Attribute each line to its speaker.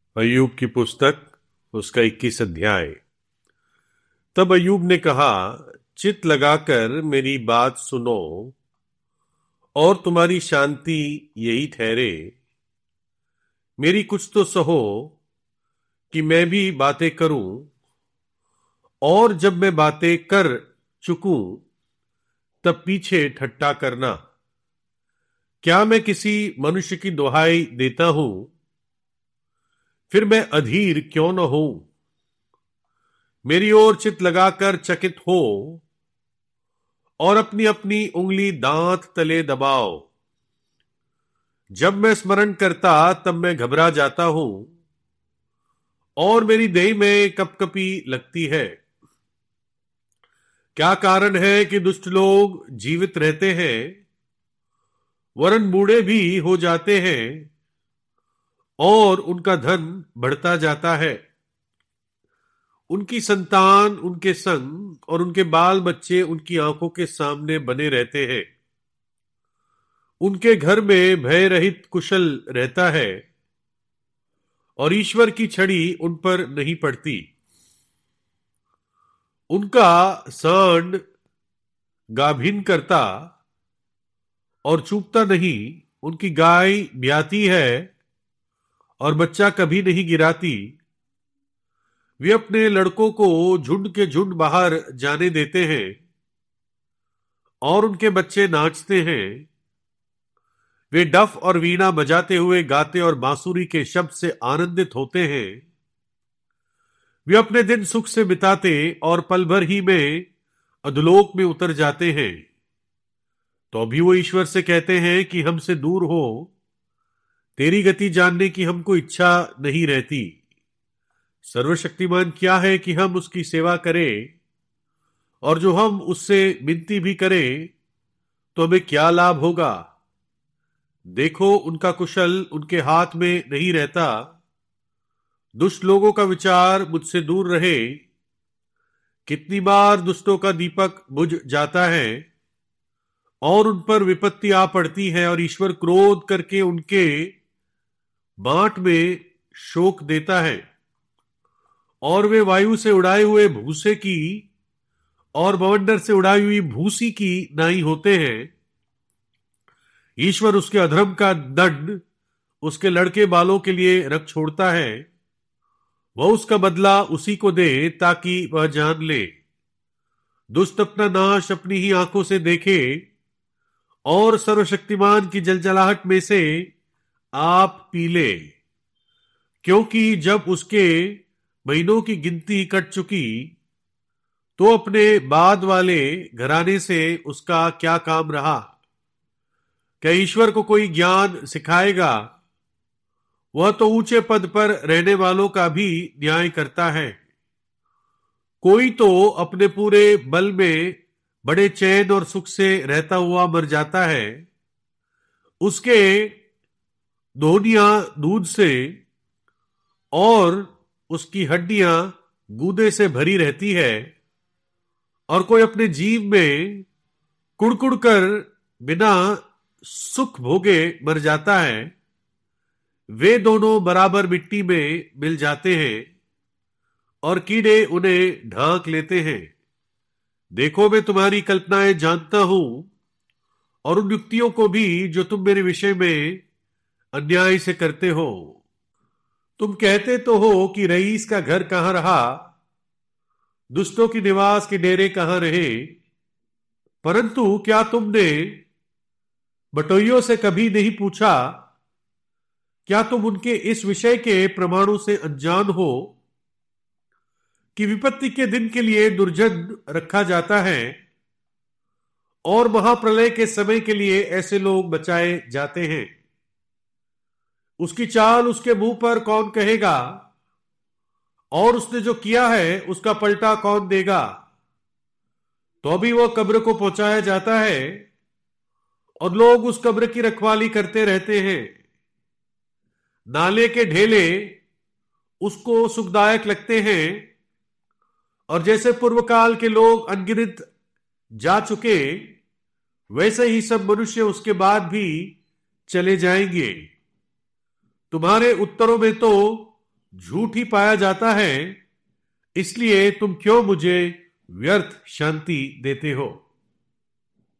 Speaker 1: अय्यूब की पुस्तक उसका 21 अध्याय। तब अय्यूब ने कहा, चित्त लगाकर मेरी बात सुनो और तुम्हारी शांति यही ठहरे। मेरी कुछ तो सहो कि मैं भी बातें करूं, और जब मैं बातें कर चुकूं तब पीछे ठट्टा करना। क्या मैं किसी मनुष्य की दुहाई देता हूं? फिर मैं अधीर क्यों न हूं? मेरी ओर चित्त लगाकर चकित हो और अपनी अपनी उंगली दांत तले दबाओ। जब मैं स्मरण करता तब मैं घबरा जाता हूं और मेरी देह में कपकपी लगती है। क्या कारण है कि दुष्ट लोग जीवित रहते हैं, वरन बूढ़े भी हो जाते हैं और उनका धन बढ़ता जाता है। उनकी संतान उनके संग और उनके बाल बच्चे उनकी आंखों के सामने बने रहते हैं। उनके घर में भय रहित कुशल रहता है और ईश्वर की छड़ी उन पर नहीं पड़ती। उनका सांड गाभिन करता और चूकता नहीं, उनकी गाय ब्याती है और बच्चा कभी नहीं गिराती। वे अपने लड़कों को झुंड के झुंड बाहर जाने देते हैं और उनके बच्चे नाचते हैं। वे डफ और वीणा बजाते हुए गाते और बांसुरी के शब्द से आनंदित होते हैं। वे अपने दिन सुख से बिताते और पल भर ही में अधोलोक में उतर जाते हैं। तो अभी वो ईश्वर से कहते हैं कि हमसे दूर हो, तेरी गति जानने की हमको इच्छा नहीं रहती। सर्वशक्तिमान क्या है कि हम उसकी सेवा करें, और जो हम उससे विनती भी करें तो हमें क्या लाभ होगा। देखो, उनका कुशल उनके हाथ में नहीं रहता। दुष्ट लोगों का विचार मुझसे दूर रहे। कितनी बार दुष्टों का दीपक बुझ जाता है और उन पर विपत्ति आ पड़ती है, और ईश्वर क्रोध करके उनके बांट में शोक देता है। और वे वायु से उड़ाए हुए भूसे की और बवंडर से उड़ाई हुई भूसी की नाई होते हैं। ईश्वर उसके अधर्म का दंड उसके लड़के बालों के लिए रख छोड़ता है। वह उसका बदला उसी को दे ताकि वह जान ले। दुष्ट अपना नाश अपनी ही आंखों से देखे और सर्वशक्तिमान की जलजलाहट में से आप पी ले। क्योंकि जब उसके महीनों की गिनती कट चुकी तो अपने बाद वाले घराने से उसका क्या काम रहा। क्या ईश्वर को कोई ज्ञान सिखाएगा? वह तो ऊंचे पद पर रहने वालों का भी न्याय करता है। कोई तो अपने पूरे बल में बड़े चैन और सुख से रहता हुआ मर जाता है। उसके दोहनियां दूध से और उसकी हड्डियां गूदे से भरी रहती है। और कोई अपने जीव में कुड़कुड़ कर बिना सुख भोगे मर जाता है। वे दोनों बराबर मिट्टी में मिल जाते हैं और कीड़े उन्हें ढांक लेते हैं। देखो, मैं तुम्हारी कल्पनाएं जानता हूं और उन युक्तियों को भी जो तुम मेरे विषय में अन्याय से करते हो। तुम कहते तो हो कि रईस का घर कहां रहा, दुष्टों की निवास के डेरे कहां रहे। परंतु क्या तुमने बटोइयों से कभी नहीं पूछा? क्या तुम उनके इस विषय के प्रमाणों से अनजान हो कि विपत्ति के दिन के लिए दुर्जन रखा जाता है और महाप्रलय के समय के लिए ऐसे लोग बचाए जाते हैं? उसकी चाल उसके मुंह पर कौन कहेगा, और उसने जो किया है उसका पलटा कौन देगा? तो अभी वह कब्र को पहुंचाया जाता है और लोग उस कब्र की रखवाली करते रहते हैं। नाले के ढेले उसको सुखदायक लगते हैं, और जैसे पूर्व काल के लोग अनगिनत जा चुके, वैसे ही सब मनुष्य उसके बाद भी चले जाएंगे। तुम्हारे उत्तरों में तो झूठ ही पाया जाता है, इसलिए तुम क्यों मुझे व्यर्थ शांति देते हो।